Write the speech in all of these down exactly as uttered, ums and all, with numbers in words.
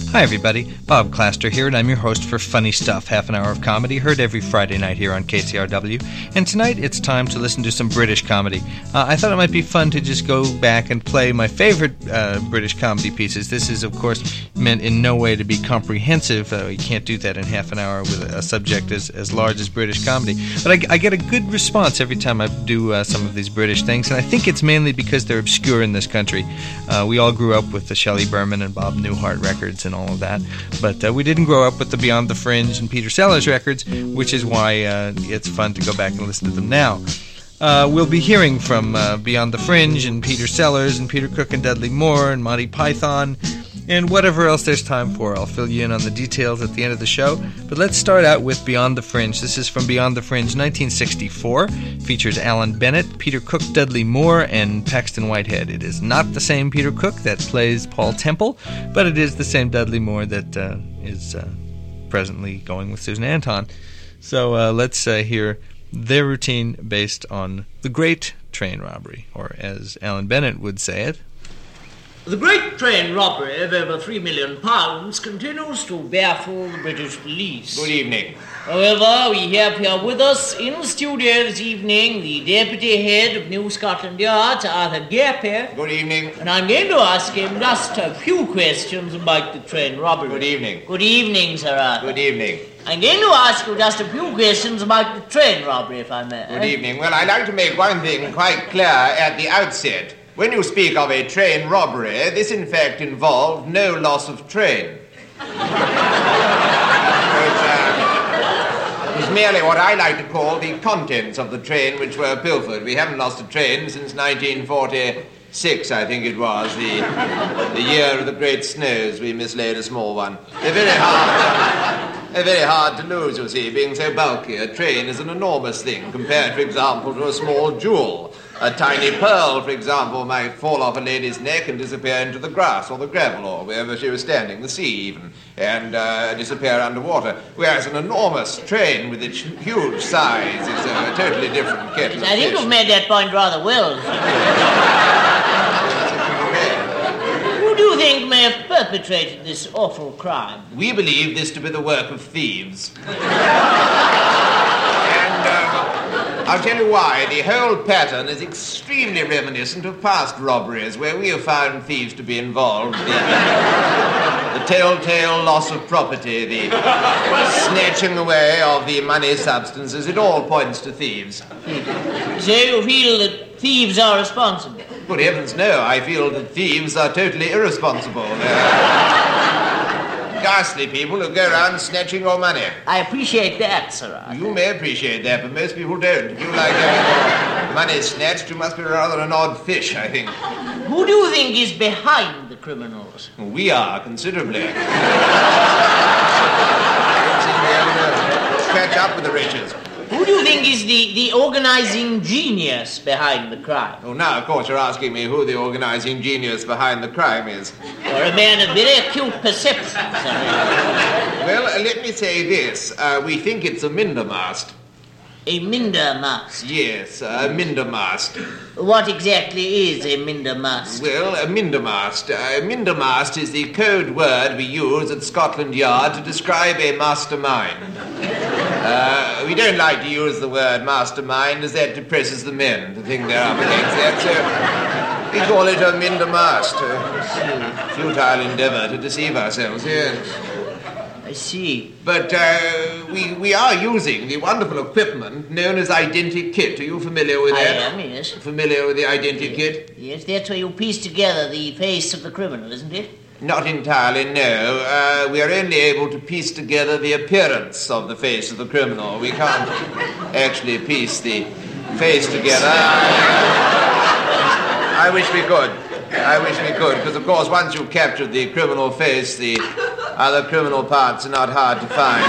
Hi everybody, Bob Claster here, and I'm your host for Funny Stuff, half an hour of comedy, heard every Friday night here on K C R W. And tonight it's time to listen to some British comedy. Uh, I thought it might be fun to just go back and play my favorite uh, British comedy pieces. This is, of course, meant in no way to be comprehensive. Uh, you can't do that in half an hour with a subject as, as large as British comedy. But I, I get a good response every time I do uh, some of these British things, and I think it's mainly because they're obscure in this country. Uh, we all grew up with the Shelley Berman and Bob Newhart records and all of that, but uh, we didn't grow up with the Beyond the Fringe and Peter Sellers records, which is why uh, it's fun to go back and listen to them now. Uh, we'll be hearing from uh, Beyond the Fringe and Peter Sellers and Peter Cook and Dudley Moore and Monty Python and whatever else there's time for. I'll fill you in on the details at the end of the show. But let's start out with Beyond the Fringe. This is from Beyond the Fringe nineteen sixty-four. Features Alan Bennett, Peter Cook, Dudley Moore, and Paxton Whitehead. It is not the same Peter Cook that plays Paul Temple, but it is the same Dudley Moore that uh, is uh, presently going with Susan Anton. So uh, let's uh, hear their routine based on the Great Train Robbery, or as Alan Bennett would say it, the great train robbery of over three million pounds continues to baffle the British police. Good evening. However, we have here with us in the studio this evening the Deputy Head of New Scotland Yard, Sir Arthur Gappy. Good evening. And I'm going to ask him just a few questions about the train robbery. Good evening. Good evening, Sir Arthur. Good evening. I'm going to ask you just a few questions about the train robbery, if I may. Good evening. Well, I'd like to make one thing quite clear at the outset. When you speak of a train robbery, this in fact involved no loss of train. It uh, was merely what I like to call the contents of the train which were pilfered. We haven't lost a train since nineteen forty-six, I think it was, the, the year of the great snows. We mislaid a small one. They're very hard. They're very hard to lose, you see, being so bulky. A train is an enormous thing compared, for example, to a small jewel. A tiny pearl, for example, might fall off a lady's neck and disappear into the grass or the gravel or wherever she was standing, the sea even, and uh, disappear underwater. Whereas an enormous train with its huge size is a totally different kettle of I think fish. you've made that point rather well. Who do you think may have perpetrated this awful crime? We believe this to be the work of thieves. I'll tell you why. The whole pattern is extremely reminiscent of past robberies where we have found thieves to be involved. The, the telltale loss of property, the snatching away of the money substances, it all points to thieves. So you feel that thieves are responsible? Good heavens, no. I feel that thieves are totally irresponsible. They're ghastly people who go around snatching your money. I appreciate that, Sir Arthur. You may appreciate that, but most people don't. If you like having your money snatched, you must be rather an odd fish, I think. Who do you think is behind the criminals? We are, considerably. Catch up with the riches. Who do you think is the, the organizing genius behind the crime? Oh, now, of course, you're asking me who the organizing genius behind the crime is. You're a man of very acute perception, Sir Arthur. Well, uh, let me say this. Uh, we think it's a Mindermast. A Mindermast? Yes, a Mindermast. What exactly is a Mindermast? Well, a Mindermast. A Mindermast is the code word we use at Scotland Yard to describe a mastermind. Uh, we don't like to use the word mastermind as that depresses the men, the thing they're up against that, so we call it a Mindermast, a futile endeavour to deceive ourselves, yes. I see. But uh, we, we are using the wonderful equipment known as identikit. Are you familiar with I that? am, yes. Familiar with the identikit? Yes, that's where you piece together the face of the criminal, isn't it? Not entirely, no. Uh, we are only able to piece together the appearance of the face of the criminal. We can't actually piece the face together. I wish we could. I wish we could, because, of course, once you've captured the criminal face, the other criminal parts are not hard to find.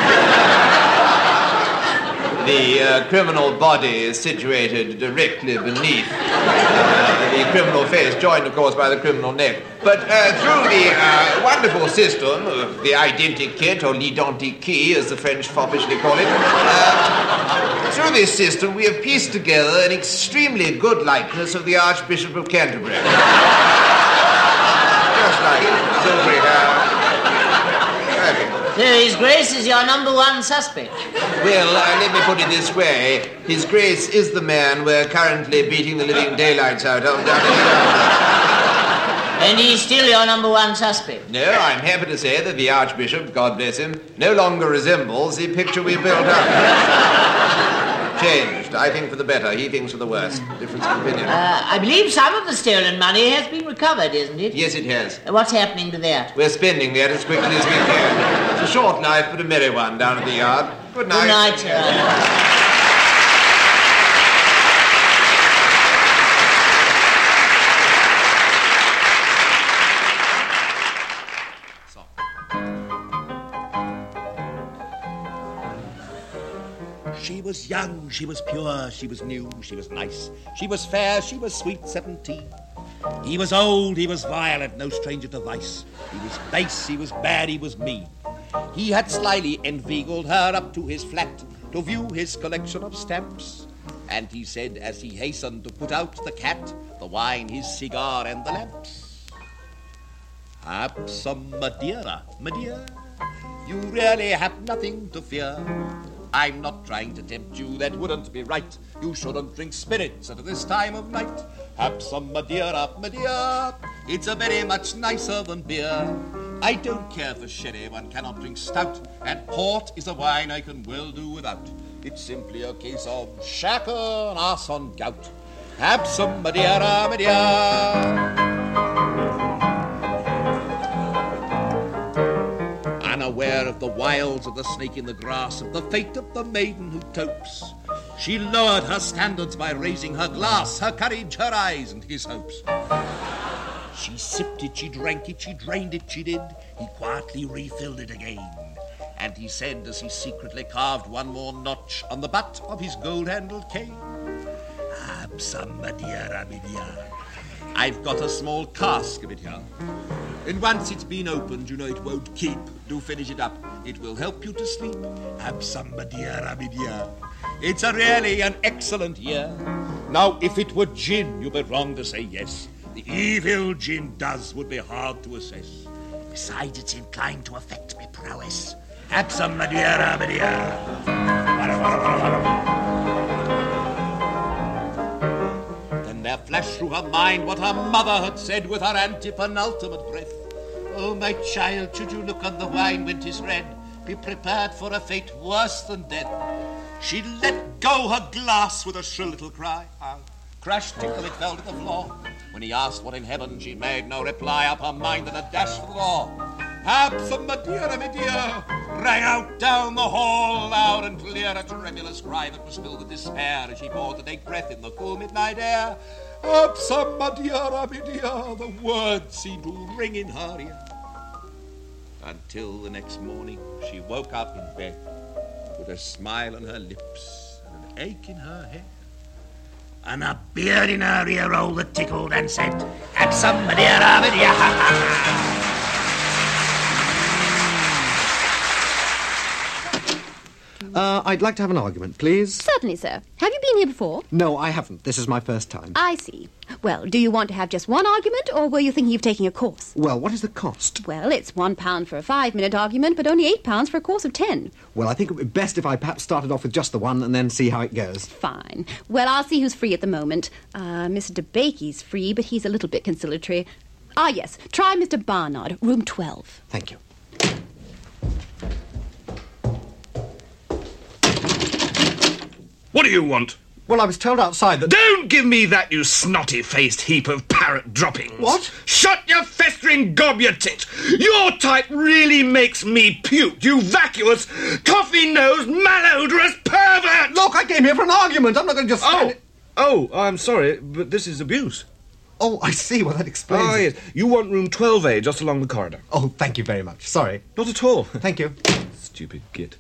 The uh, criminal body is situated directly beneath uh, the criminal face, joined, of course, by the criminal neck. But uh, through the uh, wonderful system of the identikit, or l'identique, as the French foppishly call it, uh, through this system we have pieced together an extremely good likeness of the Archbishop of Canterbury. Just like silvery hair. So His Grace is your number one suspect. Well, uh, let me put it this way. His Grace is the man we're currently beating the living daylights out of down in London. And he's still your number one suspect. No, I'm happy to say that the Archbishop, God bless him, no longer resembles the picture we built up. Changed, I think, for the better. He thinks for the worse. Difference of opinion. Uh, I believe some of the stolen money has been recovered, isn't it? Yes, it has. Uh, what's happening to that? We're spending that as quickly as we can. It's a short life, but a merry one down at the yard. Good night. Good night, sir. She was young, she was pure, she was new, she was nice, she was fair, she was sweet seventeen. He was old, he was violent, no stranger to vice. He was base, he was bad, he was mean. He had slyly inveigled her up to his flat to view his collection of stamps. And he said, as he hastened to put out the cat, the wine, his cigar, and the lamps, "Have some Madeira, Madeira. You really have nothing to fear. I'm not trying to tempt you, that wouldn't be right. You shouldn't drink spirits at this time of night. Have some Madeira, Madeira. It's a very much nicer than beer. I don't care for sherry, one cannot drink stout, and port is a wine I can well do without. It's simply a case of shaker and arse on gout. Have some Madeira, Madeira." Unaware of the wiles of the snake in the grass, of the fate of the maiden who topes, she lowered her standards by raising her glass, her courage, her eyes, and his hopes. She sipped it, she drank it, she drained it, she did. He quietly refilled it again. And he said, as he secretly carved one more notch on the butt of his gold-handled cane, "Have some Madeira, Madeira. I've got a small cask of it here. And once it's been opened, you know it won't keep. Do finish it up. It will help you to sleep. Have some Madeira, Madeira. It's a really an excellent year. Now, if it were gin, you'd be wrong to say yes. The evil gin does would be hard to assess. Besides, it's inclined to affect me prowess. Have some Madeira, Madeira." Then there flashed through her mind what her mother had said with her antepenultimate breath. "Oh, my child, should you look on the wine when 'tis red, be prepared for a fate worse than death." She let go her glass with a shrill little cry. Ah, crash, tinkle, it fell to the floor. When he asked what in heaven, she made no reply. Up her mind and a dash for the door. "Have some Madeira, Madeira," rang out down the hall, loud and clear, a tremulous cry that was filled with despair as she paused to take breath in the cool midnight air. "Have some Madeira, Madeira," the words seemed to ring in her ear. Until the next morning she woke up in bed with a smile on her lips and an ache in her head, and a beard in her ear roll that tickled and said, "Have some Madeira, Madeira." Uh, I'd like to have an argument, please. Certainly, sir. Have you been here before? No, I haven't. This is my first time. I see. Well, do you want to have just one argument, or were you thinking of taking a course? Well, what is the cost? Well, it's one pound for a five-minute argument, but only eight pounds for a course of ten. Well, I think it would be best if I perhaps started off with just the one and then see how it goes. Fine. Well, I'll see who's free at the moment. Uh, Mister DeBakey's free, but he's a little bit conciliatory. Ah, yes. Try Mister Barnard, room twelve. Thank you. What do you want? Well, I was told outside that... Don't give me that, you snotty-faced heap of parrot droppings. What? Shut your festering gob, you tit. Your type really makes me puke, you vacuous, coffee-nosed, malodorous pervert! Look, I came here for an argument. I'm not going to just... Oh, oh, I'm sorry, but this is abuse. Oh, I see. Well, that explains Ah, it. yes. You want room twelve A, just along the corridor. Oh, thank you very much. Sorry. Not at all. Thank you. Stupid git.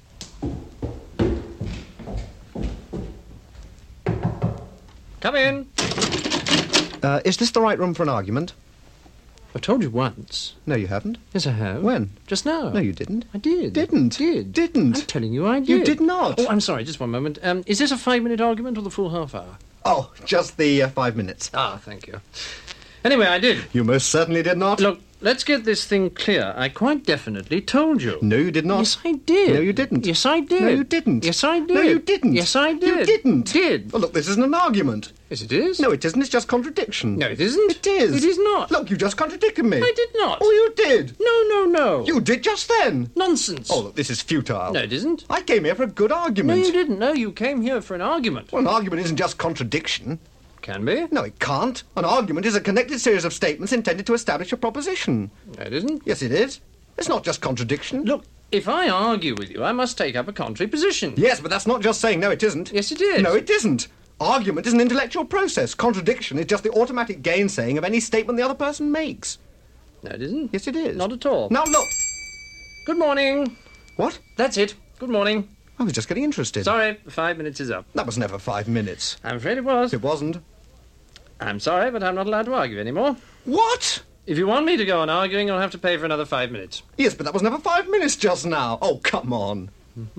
Come in. Uh, is this the right room for an argument? I've told you once. No, you haven't. Yes, I have. When? Just now. No, you didn't. I did. Didn't. Did. Didn't. I'm telling you I did. You did not. Oh, I'm sorry, just one moment. Um, is this a five-minute argument or the full half hour? Oh, just the uh, five minutes. Ah, thank you. Anyway, I did. You most certainly did not. Look, let's get this thing clear. I quite definitely told you. No, you did not. Yes, I did. No, you didn't. Yes, I did. No, you didn't. Yes, I did. No, you didn't. Yes, I did. You didn't. Did. Well, look, this isn't an argument. Yes, it is. No, it isn't. It's just contradiction. No, it isn't. It is. It is not. Look, you just contradicted me. I did not. Oh, you did. No, no, no. You did just then. Nonsense. Oh, look, this is futile. No, it isn't. I came here for a good No, argument. you didn't. No, you came here for an argument. Well, an argument isn't just contradiction. Can be. No, it can't. An argument is a connected series of statements intended to establish a proposition. No, it isn't. Yes, it is. It's not just contradiction. Look, if I argue with you, I must take up a contrary position. Yes, but that's not just saying no, it isn't. Yes, it is. No, it isn't. Argument is an intellectual process. Contradiction is just the automatic gainsaying of any statement the other person makes. No, it isn't. Yes, it is. Not at all. Now, look. Good morning. What? That's it. Good morning. I was just getting interested. Sorry, five minutes is up. That was never five minutes. I'm afraid it was. It wasn't. I'm sorry, but I'm not allowed to argue anymore. What? If you want me to go on arguing, you'll have to pay for another five minutes. Yes, but that was never five minutes just now. Oh, come on.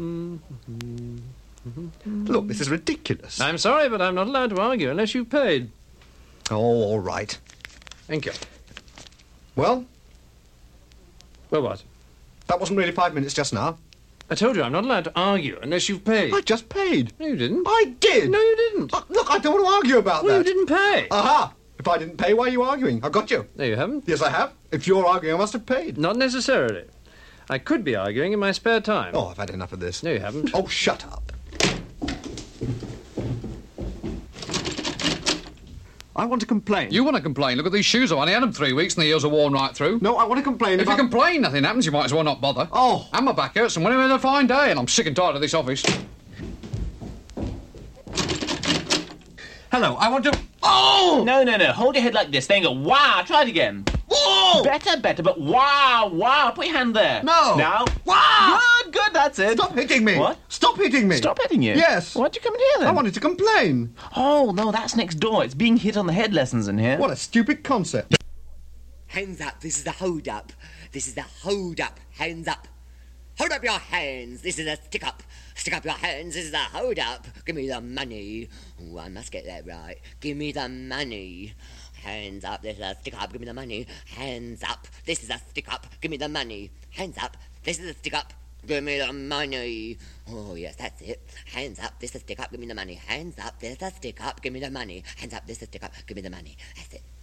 Look, this is ridiculous. I'm sorry, but I'm not allowed to argue unless you've paid. Oh, all right. Thank you. Well, Well, what? that wasn't really five minutes just now. I told you I'm not allowed to argue unless you've paid. I just paid. No, you didn't. I did. No, you didn't. Uh, look, I don't want to argue about Well, that. you didn't pay. Aha! If I didn't pay, why are you arguing? I got you. No, you haven't. Yes, I have. If you're arguing, I must have paid. Not necessarily. I could be arguing in my spare time. Oh, I've had enough of this. No, you haven't. Oh, shut up. I want to complain. You want to complain? Look at these shoes I've only had them three weeks and the heels are worn right through. No, I want to complain If you about... complain, nothing happens. You might as well not bother. Oh. And my back hurts and when I'm a fine day and I'm sick and tired of this office. Hello, I want to... Oh! No, no, no. Hold your head like this. Then go, wow. Try it again. Whoa! Better, better, but wow, wow. Put your hand there. No. Now. Wow! Good, good. That's it. Stop hitting me. What? Stop hitting me. Stop hitting you? Yes. Why'd you come in here then? I wanted to complain. Oh, no, that's next door. It's being hit on the head lessons in here. What a stupid concept. Hands up, this is the hold up. This is the hold up. Hands up. Hold up your hands. This is a stick up. Stick up your hands. This is a hold up. Give me the money. Oh, I must get that right. Give me the money. Hands up. This is a stick up. Give me the money. Hands up. This is a stick up. Give me the money. Hands up. This is a stick up. Give me the money. Oh, yes, that's it. Hands up. This is a stick up. Give me the money. Hands up. This is a stick up. Give me the money. Hands up. This is a stick up. Give me the money. That's it.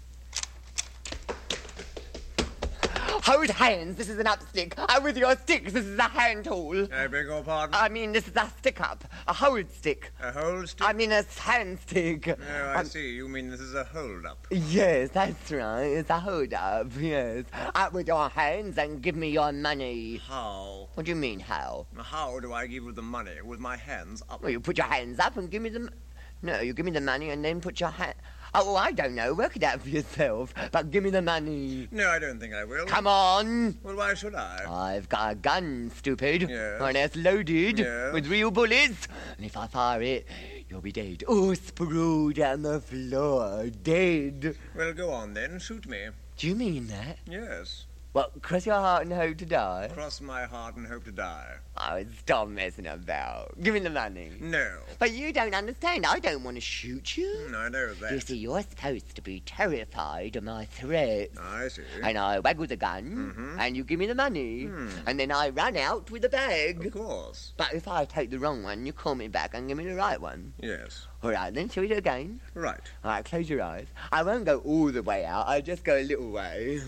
Hold hands, this is an upstick. I'm with your sticks, this is a hand tool. I beg your pardon? I mean, this is a stick up. A hold stick. A hold stick? I mean, a hand stick. Oh, I Um, see. You mean this is a hold up? Yes, that's right. It's a hold up, yes. Up with your hands and give me your money. How? What do you mean, how? How do I give you the money? With my hands up? Well, you put your hands up and give me the... m- No, you give me the money and then put your hand... Oh, I don't know. Work it out for yourself. But give me the money. No, I don't think I will. Come on. Well, why should I? I've got a gun, stupid. Yes. And it's loaded Yes. with real bullets. And if I fire it, you'll be dead. Oh, sprawl down the floor, dead. Well, go on then. Shoot me. Do you mean that? Yes. Well, cross your heart and hope to die. Cross my heart and hope to die. Oh, stop messing about. Give me the money. No. But you don't understand. I don't want to shoot you. Mm, I know that. You see, you're supposed to be terrified of my threats. I see. And I waggle the gun, Mhm. and you give me the money, Hmm. and then I run out with the bag. Of course. But if I take the wrong one, you call me back and give me the right one. Yes. All right, then, shall we do it again? Right. All right, close your eyes. I won't go all the way out. I'll just go a little way.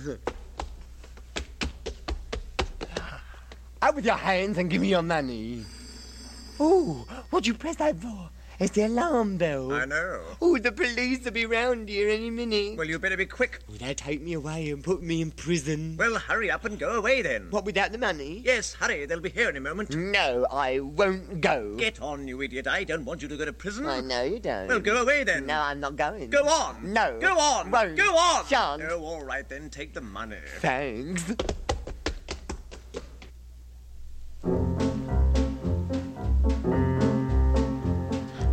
Out with your hands and give me your money. Ooh, what'd you press that for? It's the alarm bell. I know. Ooh, the police will be round here any minute. Well, you better be quick. Will they take me away and put me in prison? Well, hurry up and go away then. What, without the money? Yes, hurry. They'll be here in a moment. No, I won't go. Get on, you idiot. I don't want you to go to prison. I know you don't. Well, go away then. No, I'm not going. Go on. No. Go on. Won't. Go on. Shan't. Oh, all right then. Take the money. Thanks.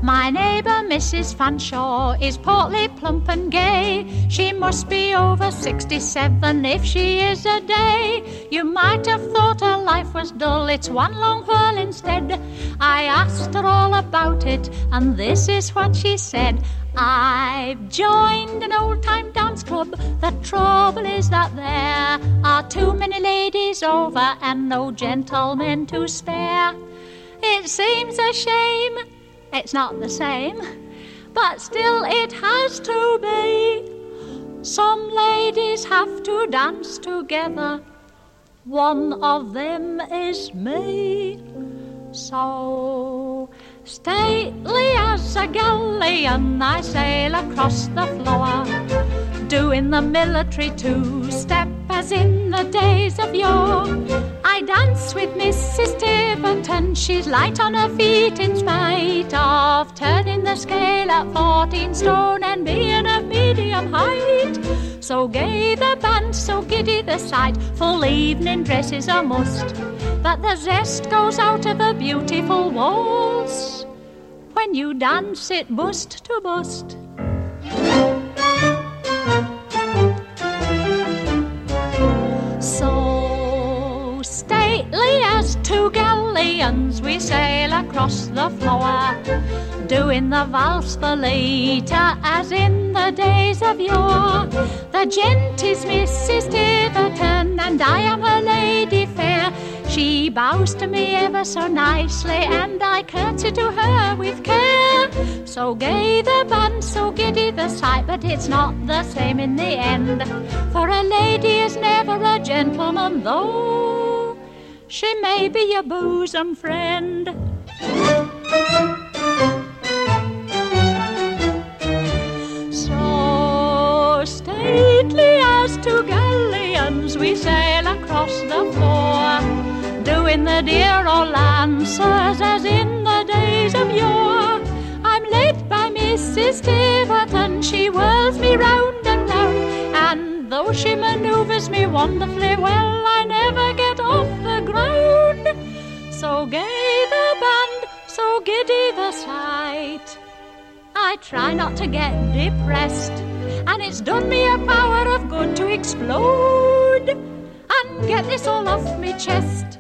My neighbour, Missus Fanshawe, is portly, plump and gay. She must be over sixty-seven if she is a day. You might have thought her life was dull, it's one long whirl instead. I asked her all about it, and this is what she said. I've joined an old-time dance club. The trouble is that there are too many ladies over and no gentlemen to spare. It seems a shame, it's not the same, but still it has to be. Some ladies have to dance together. One of them is me. So stately as a galleon, I sail across the floor, doing the military two-step as in the days of yore. I dance with Missus Tiverton, she's light on her feet in spite of turning the scale at fourteen stone and being of medium height. So gay the band, so giddy the sight, full evening dress is a must, but the zest goes out of a beautiful waltz when you dance it bust to bust. So stately as two galleons we sail across the floor, doing the valse volita as in the days of yore. The gent is Missus Tiverton and I am her lady fair. She bows to me ever so nicely and I curtsy to her with care. So gay the band, so giddy the sight, but it's not the same in the end, for a lady is never a gentleman, though she may be your bosom friend. So stately as two galleons we sail across the floor, doing the dear old lancers as in the days of yore. I'm led by Missus Tiverton, she whirls me round and round, and though she manoeuvres me wonderfully well, I never get off the ground. So gay the band, so giddy the sight, I try not to get depressed, and it's done me a power of good to explode and get this all off me chest.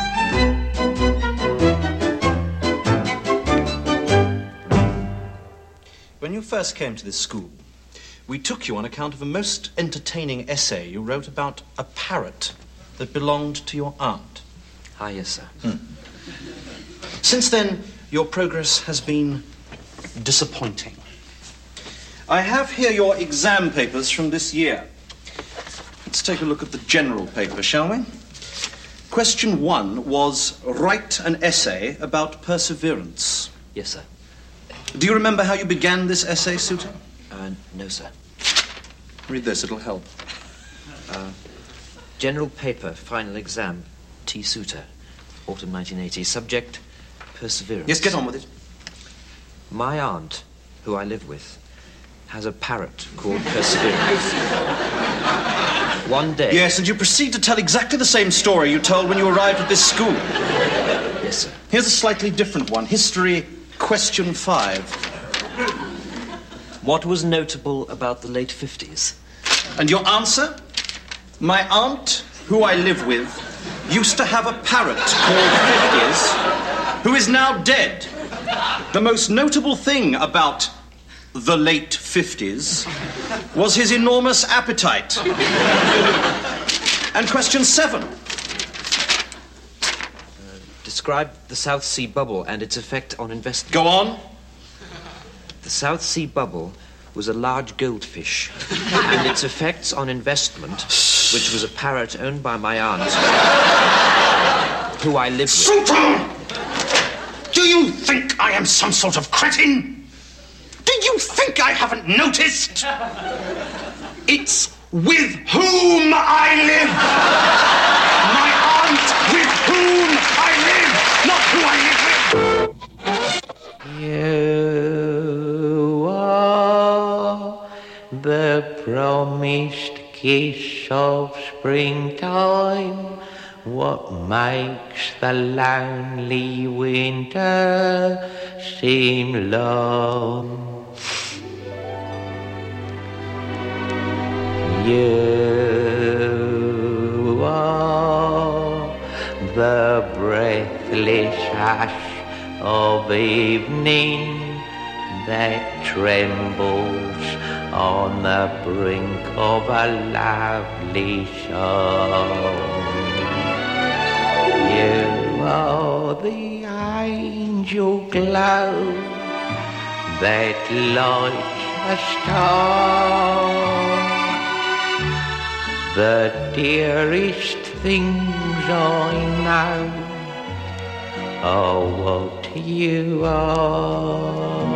When you first came to this school, we took you on account of a most entertaining essay you wrote about a parrot that belonged to your aunt. Ah, yes, sir. Hmm. Since then, your progress has been disappointing. I have here your exam papers from this year. Let's take a look at the general paper, shall we? Question one was, write an essay about perseverance. Yes, sir. Do you remember how you began this essay, Souter? Uh, no, sir. Read this, it'll help. Uh, general paper, final exam, T. Souter, autumn nineteen eighty. Subject, perseverance. Yes, get on with it. My aunt, who I live with, has a parrot called Perseverance. One day... Yes, and you proceed to tell exactly the same story you told when you arrived at this school. Yes, sir. Here's a slightly different one. History, question five. What was notable about the late fifties? And your answer? My aunt, who I live with, used to have a parrot called Fifties, who is now dead. The most notable thing about the late fifties was his enormous appetite. And question seven. Uh, describe the South Sea bubble and its effect on investment. Go on. The South Sea bubble was a large goldfish, and its effects on investment, which was a parrot owned by my aunt, who I live with. Souter! Do you think I am some sort of cretin? Do you think I haven't noticed? It's with whom I live. My aunt with whom I live, not who I live with. You are the promised kiss of springtime what makes the lonely winter seem long. You are the breathless hush of evening that trembles on the brink of a lovely song. You are the angel glow that lights a star. The dearest things I know are what you are.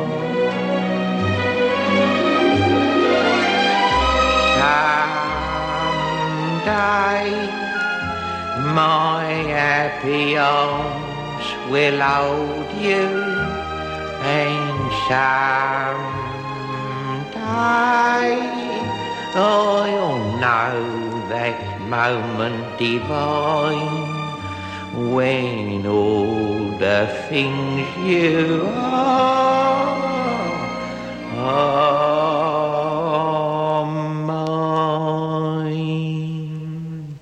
Someday my happy arms will hold you, and someday I'll know that moment divine when all the things you are are mine.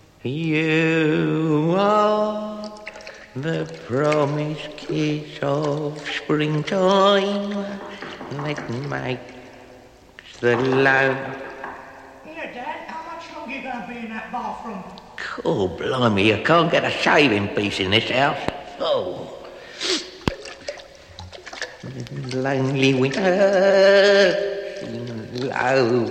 You are the promised kiss of springtime that makes the love. Here, Dad, how much longer are you going to be in that bathroom? Oh, blimey, you can't get a shaving piece in this house. Oh. Lonely winter. Oh.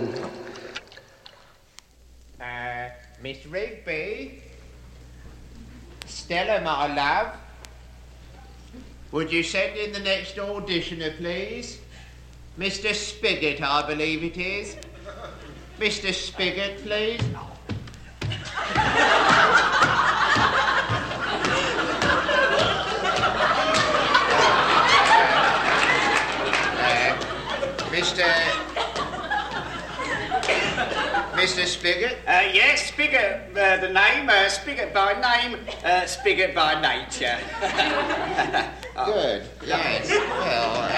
Uh, Miss Rigby? Stella, my love? Would you send in the next auditioner, please? Mister Spigot, I believe it is. Mister Spigot, please. uh, Mister Mister Spigot? Uh, yes, Spigot, uh, the name, uh, Spigot by name, uh, Spigot by nature. Oh. Good, yes. Well, uh...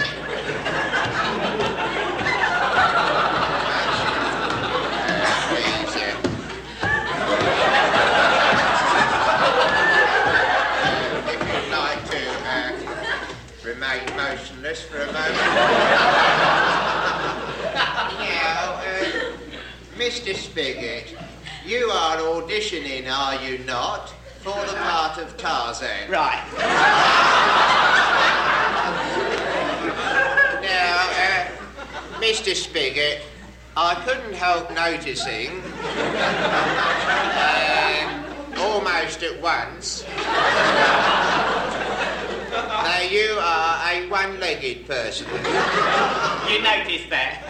remain motionless for a moment. Now, uh, Mister Spigot, you are auditioning, are you not, for the part of Tarzan? Right. Now, uh, Mister Spigot, I couldn't help noticing, uh, almost at once, now, you are a one-legged person. You noticed that?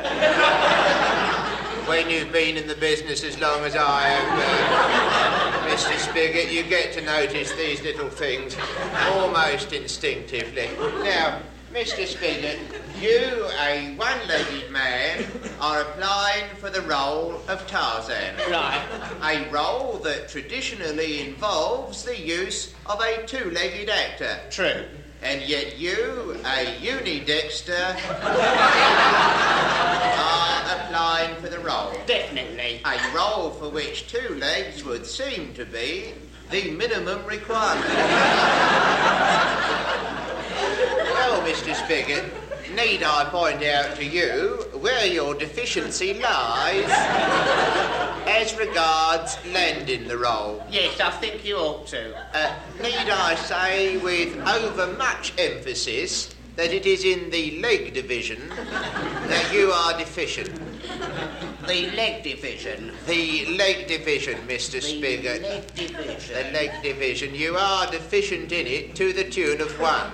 When you've been in the business as long as I have, uh, Mister Spigot, you get to notice these little things almost instinctively. Now, Mister Spigot, you, a one-legged man, are applying for the role of Tarzan. Right. A role that traditionally involves the use of a two-legged actor. True. And yet you, a unidexter, are applying for the role. Definitely. A role for which two legs would seem to be the minimum requirement. Well, Mister Spigot, need I point out to you where your deficiency lies as regards landing the role? Yes, I think you ought to. Uh, need I say with overmuch emphasis that it is in the leg division that you are deficient? The leg division. The leg division, Mister Spigot. The leg division. The leg division. You are deficient in it to the tune of one.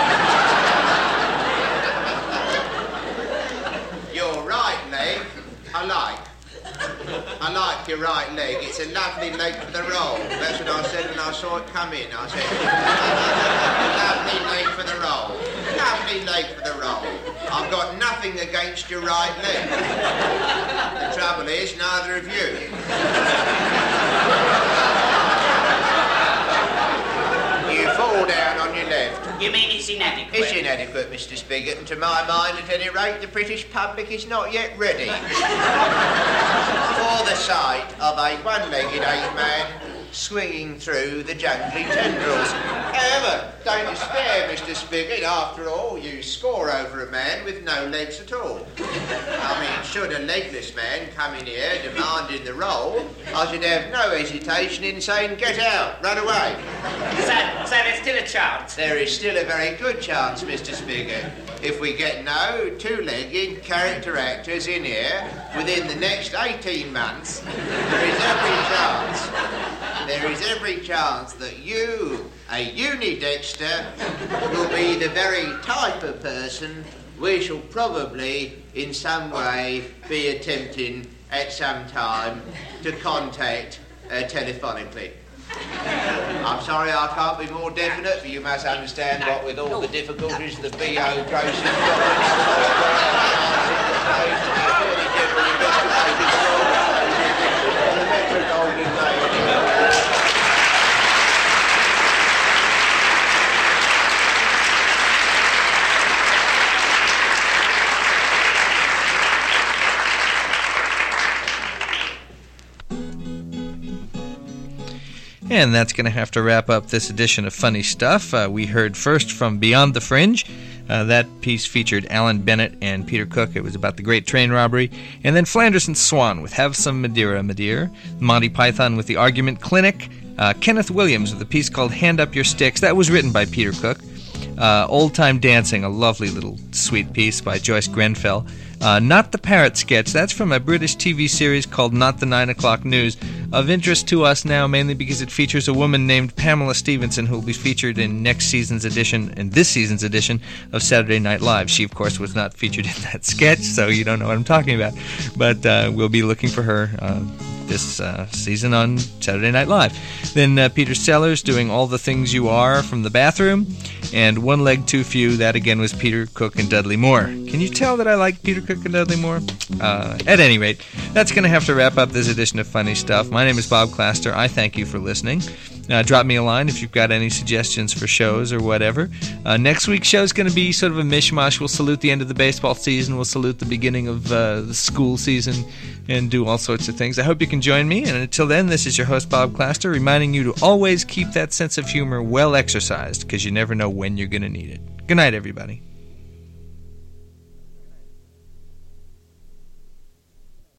Your right leg, I like. I like your right leg. It's a lovely leg for the role. That's what I said when I saw it come in. I said, lovely leg for the role. Lovely leg for the role. I've got nothing against your right leg. The trouble is, neither of you. Fall down on your left. You mean it's inadequate? It's inadequate, Mister Spigot, and to my mind, at any rate, the British public is not yet ready for the sight of a one-legged ape-man swinging through the jungly tendrils. However, don't despair, Mister Spigot. After all, you score over a man with no legs at all. I mean, should a legless man come in here demanding the role, I should have no hesitation in saying, get out, run away. So, so there's still a chance? There is still a very good chance, Mister Spigot. If we get no two-legged character actors in here within the next eighteen months, there is every chance, there is every chance that you, a unidexter, will be the very type of person we shall probably, in some way, be attempting at some time to contact uh, telephonically. I'm sorry I can't be more definite, but you must understand what with all the difficulties the B O process And that's going to have to wrap up this edition of Funny Stuff. Uh, we heard first from Beyond the Fringe. Uh, that piece featured Alan Bennett and Peter Cook. It was about the Great Train Robbery. And then Flanders and Swan with Have Some Madeira, Madeira. Monty Python with The Argument Clinic. Uh, Kenneth Williams with a piece called Hand Up Your Sticks. That was written by Peter Cook. Uh, Old Time Dancing, a lovely little sweet piece by Joyce Grenfell. Uh, Not the Parrot Sketch, that's from a British T V series called Not the Nine O'Clock News, of interest to us now mainly because it features a woman named Pamela Stevenson who will be featured in next season's edition, in this season's edition of Saturday Night Live. She, of course, was not featured in that sketch, so you don't know what I'm talking about. But uh, we'll be looking for her uh, this uh, season on Saturday Night Live. Then uh, Peter Sellers doing All the Things You Are from the Bathroom, and One Leg Too Few, that again was Peter Cook and Dudley Moore. Can you tell that I like Peter Cook and Dudley Moore? Uh, at any rate, that's going to have to wrap up this edition of Funny Stuff. My name is Bob Claster. I thank you for listening. Uh, drop me a line if you've got any suggestions for shows or whatever. Uh, next week's show is going to be sort of a mishmash. We'll salute the end of the baseball season. We'll salute the beginning of uh, the school season and do all sorts of things. I hope you can join me. And until then, this is your host, Bob Claster, reminding you to always keep that sense of humor well exercised because you never know when you're going to need it. Good night, everybody.